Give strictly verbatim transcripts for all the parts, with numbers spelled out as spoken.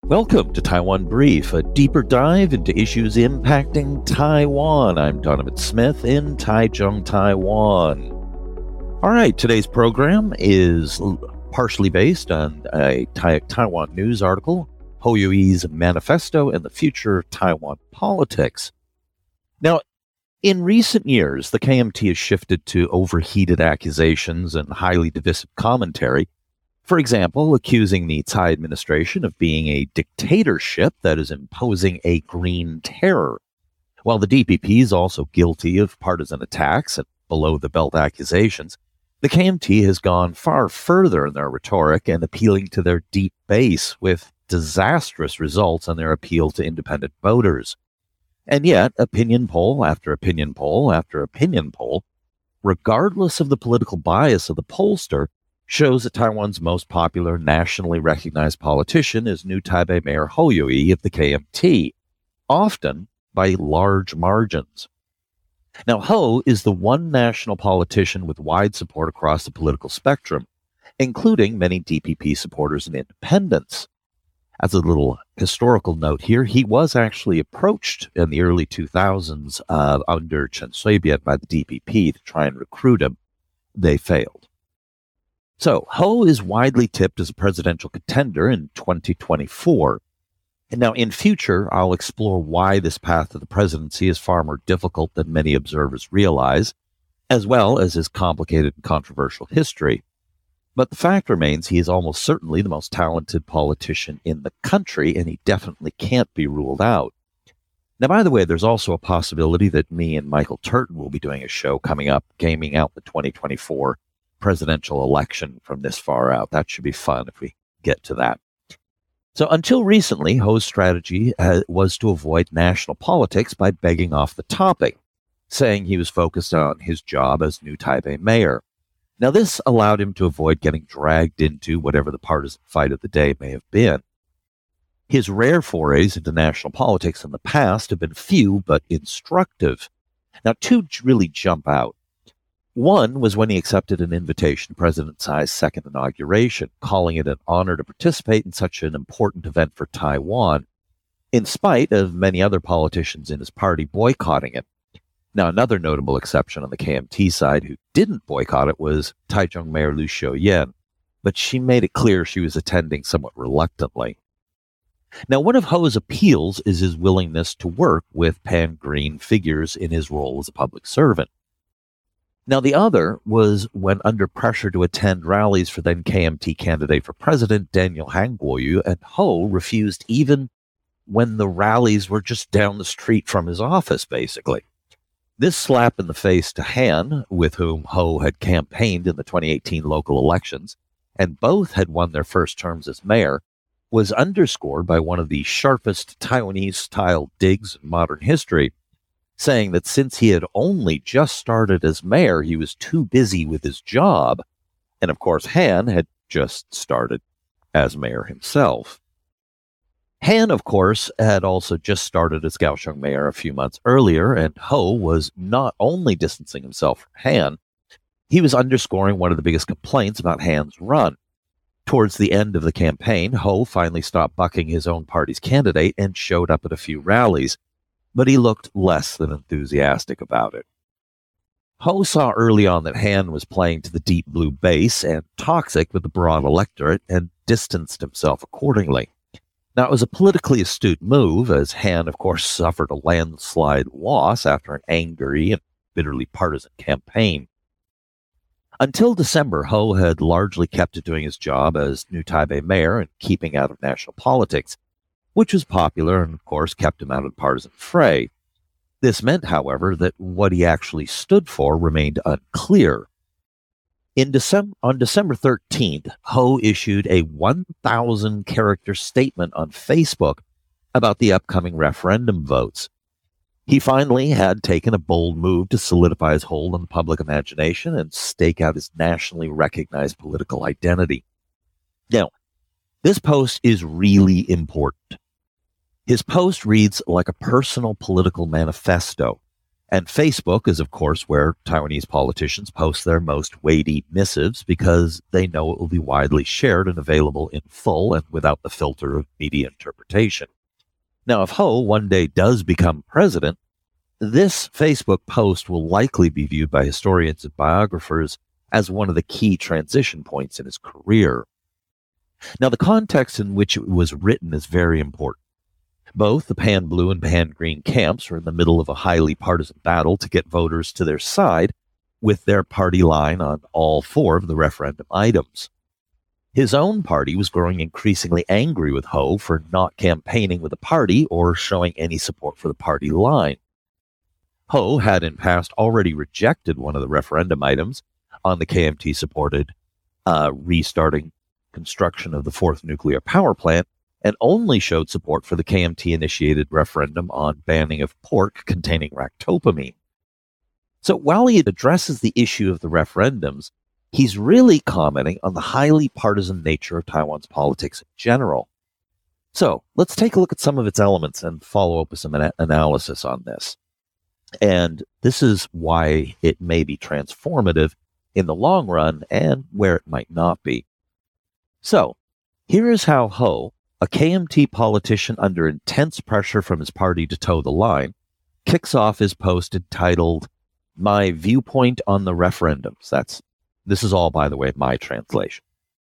Welcome to Taiwan Brief, a deeper dive into issues impacting Taiwan. I'm Donovan Smith in Taichung, Taiwan. All right, today's program is partially based on a tai- Taiwan news article, Hou Yu-ih's Manifesto and the Future of Taiwan Politics. Now, in recent years, the K M T has shifted to overheated accusations and highly divisive commentary. For example, accusing the Tsai administration of being a dictatorship that is imposing a green terror, while the D P P is also guilty of partisan attacks and below-the-belt accusations. The K M T has gone far further in their rhetoric and appealing to their deep base, with disastrous results on their appeal to independent voters. And yet, opinion poll after opinion poll after opinion poll, regardless of the political bias of the pollster, shows that Taiwan's most popular nationally recognized politician is new Taipei Mayor Hou Yu-ih of the K M T, often by large margins. Now, Hou is the one national politician with wide support across the political spectrum, including many D P P supporters and independents. As a little historical note here, he was actually approached in the early two thousands uh, under Chen Shui-bian by the D P P to try and recruit him. They failed. So, Hou is widely tipped as a presidential contender in twenty twenty-four. And now, in future, I'll explore why this path to the presidency is far more difficult than many observers realize, as well as his complicated and controversial history. But the fact remains he is almost certainly the most talented politician in the country, and he definitely can't be ruled out. Now, by the way, there's also a possibility that me and Michael Turton will be doing a show coming up, gaming out the twenty twenty-four presidential election from this far out. That should be fun if we get to that. So until recently, Hou's strategy uh, was to avoid national politics by begging off the topic, saying he was focused on his job as new Taipei mayor. Now, this allowed him to avoid getting dragged into whatever the partisan fight of the day may have been. His rare forays into national politics in the past have been few but instructive. Now, two really jump out. One was when he accepted an invitation to President Tsai's second inauguration, calling it an honor to participate in such an important event for Taiwan, in spite of many other politicians in his party boycotting it. Now, another notable exception on the K M T side who didn't boycott it was Taichung Mayor Liu Xiaoyan, but she made it clear she was attending somewhat reluctantly. Now, one of Hou's appeals is his willingness to work with pan-green figures in his role as a public servant. Now, the other was when under pressure to attend rallies for then K M T candidate for president Daniel Han Kuo-yu, and Hou refused even when the rallies were just down the street from his office, basically. This slap in the face to Han, with whom Hou had campaigned in the twenty eighteen local elections, and both had won their first terms as mayor, was underscored by one of the sharpest Taiwanese-style digs in modern history, saying that since he had only just started as mayor, he was too busy with his job. And of course, Han had just started as mayor himself. Han, of course, had also just started as Kaohsiung mayor a few months earlier, and Hou was not only distancing himself from Han, he was underscoring one of the biggest complaints about Han's run. Towards the end of the campaign, Hou finally stopped bucking his own party's candidate and showed up at a few rallies, but he looked less than enthusiastic about it. Hou saw early on that Han was playing to the deep blue base and toxic with the broad electorate, and distanced himself accordingly. Now, it was a politically astute move, as Han, of course, suffered a landslide loss after an angry and bitterly partisan campaign. Until December, Hou had largely kept to doing his job as new Taipei mayor and keeping out of national politics, which was popular and, of course, kept him out of the partisan fray. This meant, however, that what he actually stood for remained unclear. In December, on December thirteenth, Hou issued a one thousand character statement on Facebook about the upcoming referendum votes. He finally had taken a bold move to solidify his hold on the public imagination and stake out his nationally recognized political identity. Now, this post is really important. His post reads like a personal political manifesto, And Facebook is, of course, where Taiwanese politicians post their most weighty missives because they know it will be widely shared and available in full and without the filter of media interpretation. Now, if Ho one day does become president, this Facebook post will likely be viewed by historians and biographers as one of the key transition points in his career. Now, the context in which it was written is very important. Both the pan-blue and pan-green camps were in the middle of a highly partisan battle to get voters to their side, with their party line on all four of the referendum items. His own party was growing increasingly angry with Ho for not campaigning with the party or showing any support for the party line. Ho had in past already rejected one of the referendum items on the K M T-supported uh, restarting construction of the fourth nuclear power plant, and only showed support for the K M T-initiated referendum on banning of pork containing ractopamine. So while he addresses the issue of the referendums, he's really commenting on the highly partisan nature of Taiwan's politics in general. So let's take a look at some of its elements and follow up with some ana- analysis on this. And this is why it may be transformative in the long run and where it might not be. So here is how Ho, a K M T politician under intense pressure from his party to toe the line, kicks off his post entitled, "My Viewpoint on the Referendums." That's, this is all, by the way, my translation.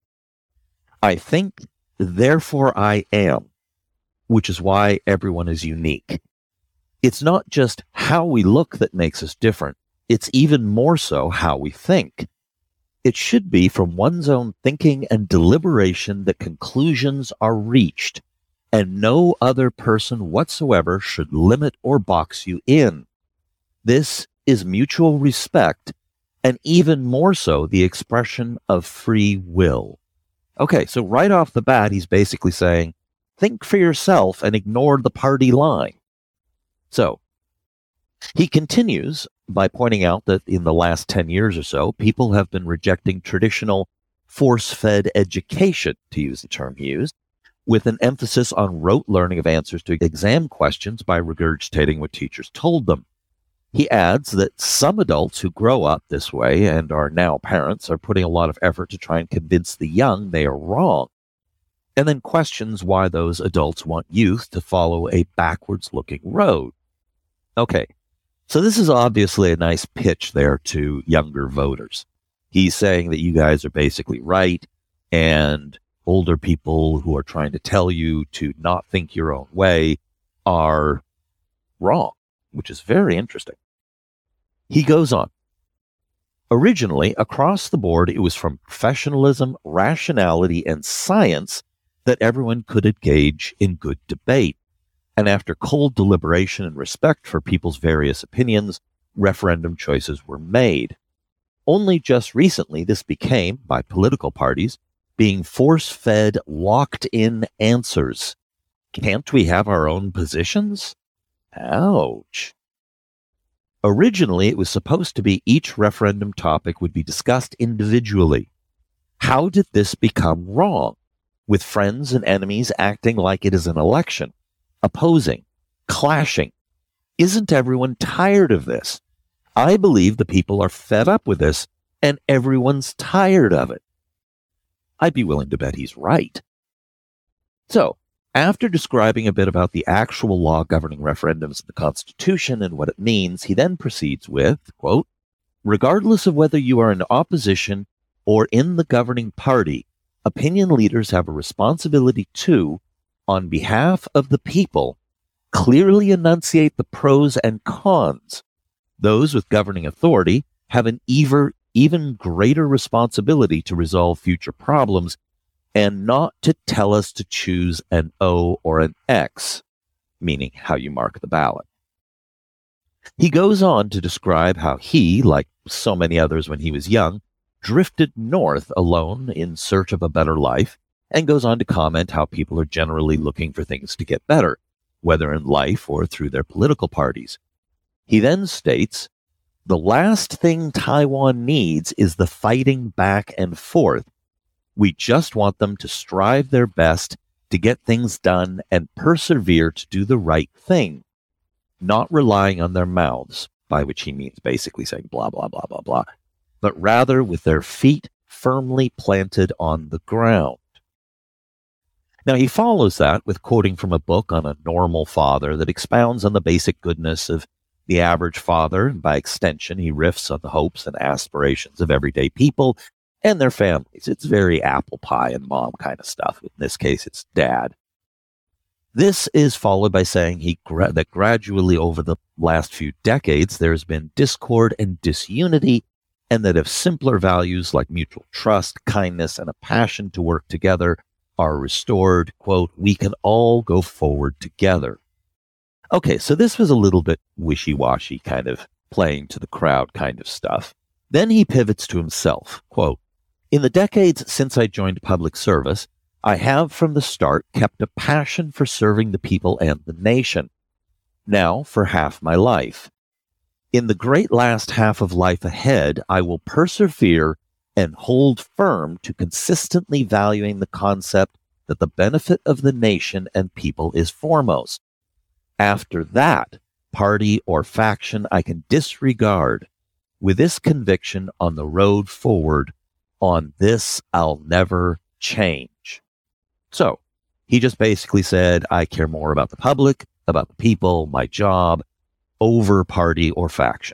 "I think, therefore I am, which is why everyone is unique. It's not just how we look that makes us different. It's even more so how we think. It should be from one's own thinking and deliberation that conclusions are reached, and no other person whatsoever should limit or box you in. This is mutual respect, and even more so the expression of free will." Okay, so right off the bat, he's basically saying, think for yourself and ignore the party line. So, he continues by pointing out that in the last ten years or so, people have been rejecting traditional force-fed education, to use the term he used, with an emphasis on rote learning of answers to exam questions by regurgitating what teachers told them. He adds that some adults who grow up this way and are now parents are putting a lot of effort to try and convince the young they are wrong, and then questions why those adults want youth to follow a backwards-looking road. Okay, so this is obviously a nice pitch there to younger voters. He's saying that you guys are basically right, and older people who are trying to tell you to not think your own way are wrong, which is very interesting. He goes on. "Originally, across the board, it was from professionalism, rationality, and science that everyone could engage in good debate. And after cold deliberation and respect for people's various opinions, referendum choices were made. Only just recently this became, by political parties, being force-fed, locked-in answers. Can't we have our own positions? Ouch. Originally, it was supposed to be each referendum topic would be discussed individually. How did this become wrong? With friends and enemies acting like it is an election, opposing, clashing. Isn't everyone tired of this? I believe the people are fed up with this, and everyone's tired of it." I'd be willing to bet he's right. So, after describing a bit about the actual law governing referendums in the Constitution and what it means, he then proceeds with, quote, "Regardless of whether you are in opposition or in the governing party, opinion leaders have a responsibility to, on behalf of the people, clearly enunciate the pros and cons. Those with governing authority have an even, even greater responsibility to resolve future problems and not to tell us to choose an O or an X, meaning how you mark the ballot." He goes on to describe how he, like so many others when he was young, drifted north alone in search of a better life, and goes on to comment how people are generally looking for things to get better, whether in life or through their political parties. He then states, "The last thing Taiwan needs is the fighting back and forth. We just want them to strive their best to get things done and persevere to do the right thing, not relying on their mouths. by which he means basically saying blah, blah, blah, blah, blah, but rather with their feet firmly planted on the ground. Now, he follows that with quoting from a book on a normal father that expounds on the basic goodness of the average father, and by extension, he riffs on the hopes and aspirations of everyday people and their families. It's very apple pie and mom kind of stuff. In this case, it's dad. This is followed by saying he gra- that gradually over the last few decades, there's been discord and disunity, and that if simpler values like mutual trust, kindness, and a passion to work together are restored, quote, we can all go forward together. Okay, so this was a little bit wishy-washy, kind of playing to the crowd kind of stuff. Then he pivots to himself, quote, in the decades since I joined public service, I have from the start kept a passion for serving the people and the nation. Now for half my life. In the great last half of life ahead, I will persevere and hold firm to consistently valuing the concept that the benefit of the nation and people is foremost. After that, party or faction I can disregard. With this conviction on the road forward, on this I'll never change. So, he just basically said, I care more about the public, about the people, my job, over party or faction.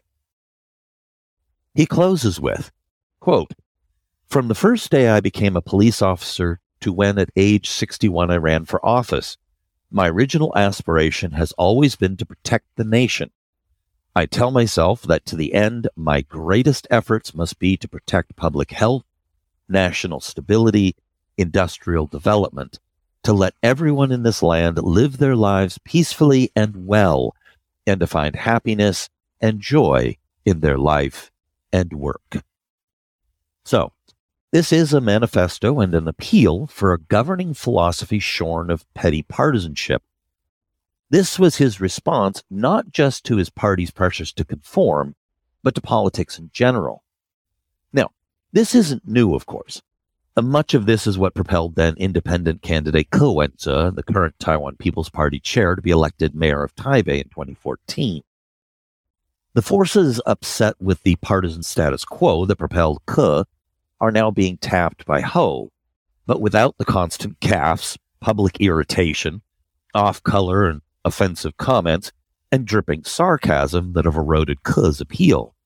He closes with, quote, from the first day I became a police officer to when at age sixty-one I ran for office, my original aspiration has always been to protect the nation. I tell myself that to the end, my greatest efforts must be to protect public health, national stability, industrial development, to let everyone in this land live their lives peacefully and well, and to find happiness and joy in their life and work. So, this is a manifesto and an appeal for a governing philosophy shorn of petty partisanship. This was his response not just to his party's pressures to conform, but to politics in general. Now, this isn't new, of course. Uh, much of this is what propelled then independent candidate Ke Wenze, the current Taiwan People's Party chair, to be elected mayor of Taipei in twenty fourteen. The forces upset with the partisan status quo that propelled Ke are now being tapped by Ho, but without the constant gaffes, public irritation, off-color and offensive comments, and dripping sarcasm that have eroded Ke's appeal.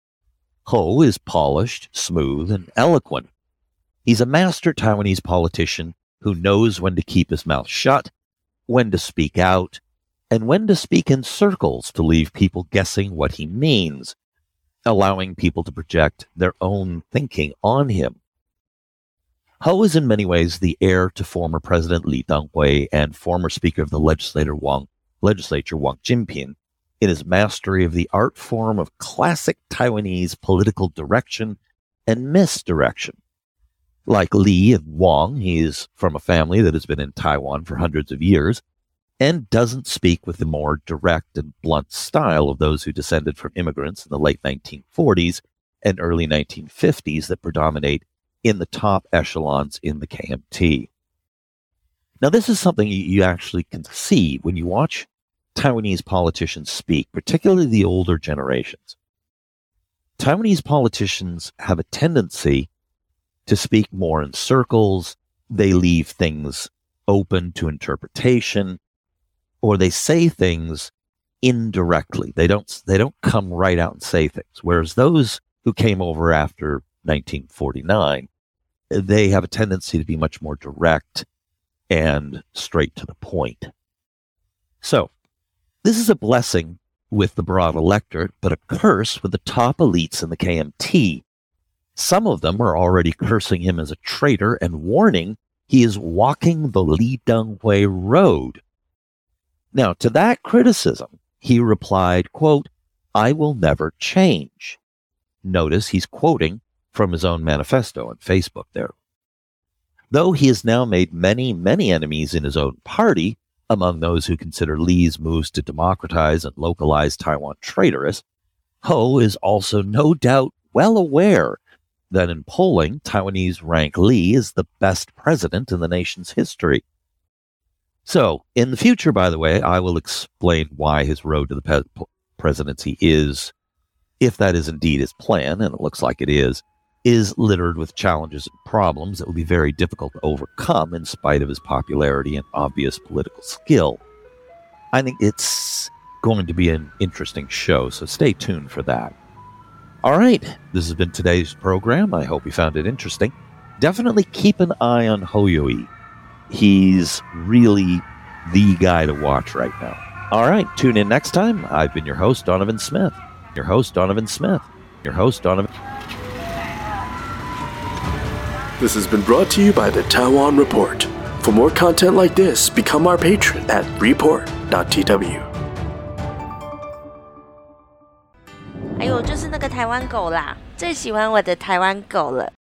Ho is polished, smooth, and eloquent. He's a master Taiwanese politician who knows when to keep his mouth shut, when to speak out, and when to speak in circles to leave people guessing what he means, allowing people to project their own thinking on him. Ho is in many ways the heir to former President Lee Teng-hui and former Speaker of the Legislature Wang, Legislature Wang Jinping in his mastery of the art form of classic Taiwanese political direction and misdirection. Like Lee and Wang, he is from a family that has been in Taiwan for hundreds of years and doesn't speak with the more direct and blunt style of those who descended from immigrants in the late nineteen forties and early nineteen fifties that predominate in the top echelons in the K M T. Now, this is something you actually can see when you watch Taiwanese politicians speak, particularly the older generations. Taiwanese politicians have a tendency to speak more in circles. They leave things open to interpretation, or they say things indirectly. They don't, they don't come right out and say things. Whereas those who came over after nineteen forty-nine, they have a tendency to be much more direct and straight to the point. So, this is a blessing with the broad electorate, but a curse with the top elites in the K M T. Some of them are already cursing him as a traitor and warning he is walking the Lee Teng-hui road. Now, to that criticism, he replied, quote, I will never change. Notice he's quoting from his own manifesto on Facebook there. Though he has now made many, many enemies in his own party, among those who consider Lee's moves to democratize and localize Taiwan traitorous, Ho is also no doubt well aware that in polling, Taiwanese rank Lee as the best president in the nation's history. So, in the future, by the way, I will explain why his road to the pe- presidency is if that is indeed his plan, and it looks like it is, is littered with challenges and problems that will be very difficult to overcome in spite of his popularity and obvious political skill. I think it's going to be an interesting show, so stay tuned for that. All right, this has been today's program. I hope you found it interesting. Definitely keep an eye on Hoyoi. He's really the guy to watch right now. All right, tune in next time. I've been your host, Donovan Smith. Your host, Donovan Smith. Your host, Donovan. This has been brought to you by the Taiwan Report. For more content like this, become our patron at report dot t w. 还有就是那个台湾狗啦，最喜欢我的台湾狗了。